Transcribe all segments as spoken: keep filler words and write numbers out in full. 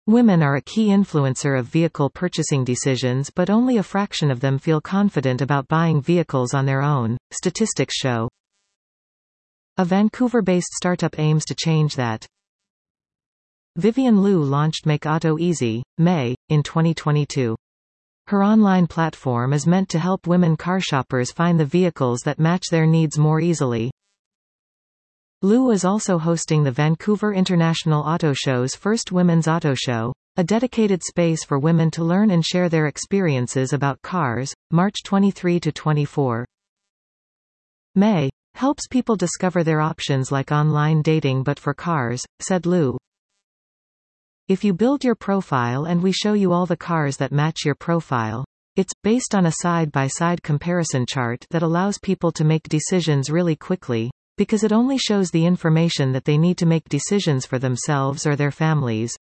Women are a key influencer of vehicle purchasing decisions, but only a fraction of them feel confident about buying vehicles on their own, statistics show. A Vancouver-based startup aims to change that. Vivian Liu launched Make Auto Easy, May, in twenty twenty-two. Her online platform is meant to help women car shoppers find the vehicles that match their needs more easily. Liu is also hosting the Vancouver International Auto Show's first Women's Auto Show, a dedicated space for women to learn and share their experiences about cars, March twenty-third to twenty-fourth. May helps people discover their options like online dating but for cars, said Liu. If you build your profile and we show you all the cars that match your profile. It's based on a side-by-side comparison chart that allows people to make decisions really quickly, because it only shows the information that they need to make decisions for themselves or their families.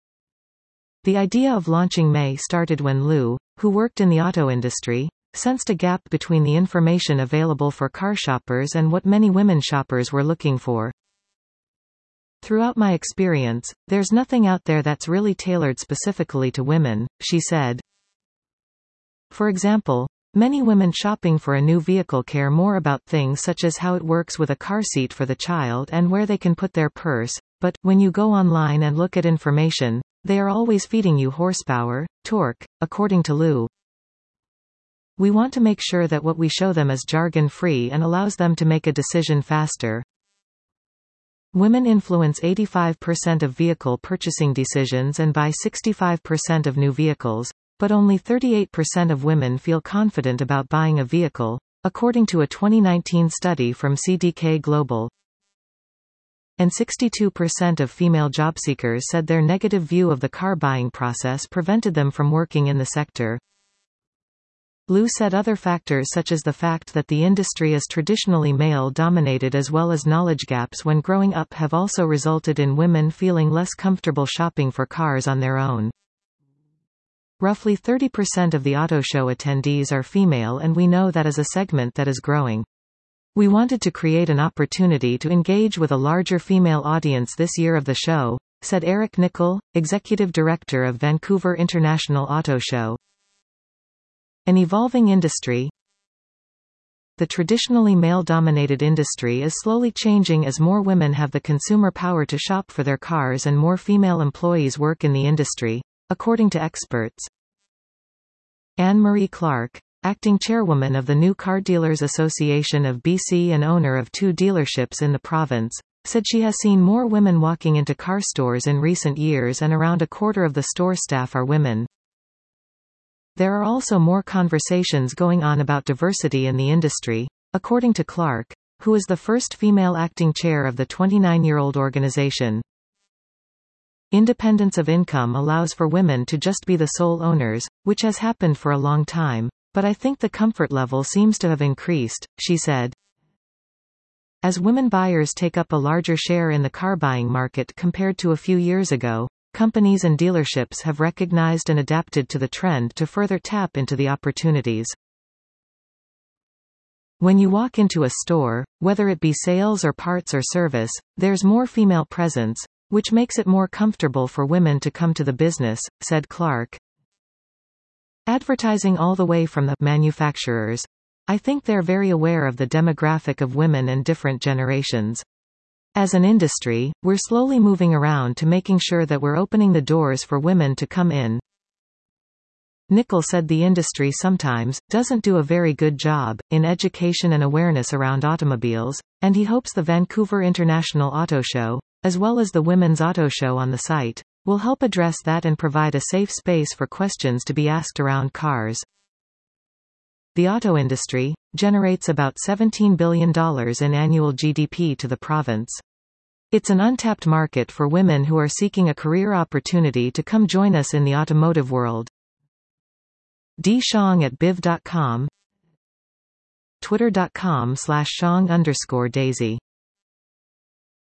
The idea of launching May started when Liu, who worked in the auto industry, sensed a gap between the information available for car shoppers and what many women shoppers were looking for. Throughout my experience, there's nothing out there that's really tailored specifically to women, she said. For example, many women shopping for a new vehicle care more about things such as how it works with a car seat for the child and where they can put their purse, but, when you go online and look at information, they are always feeding you horsepower, torque, according to Liu. We want to make sure that what we show them is jargon-free and allows them to make a decision faster. Women influence eighty-five percent of vehicle purchasing decisions and buy sixty-five percent of new vehicles, but only thirty-eight percent of women feel confident about buying a vehicle, according to a twenty nineteen study from C D K Global. And sixty-two percent of female job seekers said their negative view of the car buying process prevented them from working in the sector. Liu said other factors such as the fact that the industry is traditionally male-dominated as well as knowledge gaps when growing up have also resulted in women feeling less comfortable shopping for cars on their own. Roughly thirty percent of the auto show attendees are female, and we know that is a segment that is growing. We wanted to create an opportunity to engage with a larger female audience this year of the show, said Eric Nicol, executive director of Vancouver International Auto Show. An evolving industry. The traditionally male-dominated industry is slowly changing as more women have the consumer power to shop for their cars and more female employees work in the industry, according to experts. Anne-Marie Clark, acting chairwoman of the New Car Dealers Association of B C and owner of two dealerships in the province, said she has seen more women walking into car stores in recent years and around a quarter of the store staff are women. There are also more conversations going on about diversity in the industry, according to Clark, who is the first female acting chair of the twenty-nine-year-old organization. Independence of income allows for women to just be the sole owners, which has happened for a long time, but I think the comfort level seems to have increased, she said. As women buyers take up a larger share in the car buying market compared to a few years ago, companies and dealerships have recognized and adapted to the trend to further tap into the opportunities. When you walk into a store, whether it be sales or parts or service, there's more female presence, which makes it more comfortable for women to come to the business, said Clark. Advertising all the way from the manufacturers. I think they're very aware of the demographic of women and different generations. As an industry, we're slowly moving around to making sure that we're opening the doors for women to come in. Nicol said the industry sometimes doesn't do a very good job in education and awareness around automobiles, and he hopes the Vancouver International Auto Show, as well as the Women's Auto Show on the site, will help address that and provide a safe space for questions to be asked around cars. The auto industry generates about seventeen billion dollars in annual G D P to the province. It's an untapped market for women who are seeking a career opportunity to come join us in the automotive world. D Shong at biv dot com, twitter dot com slash Shong underscore Daisy.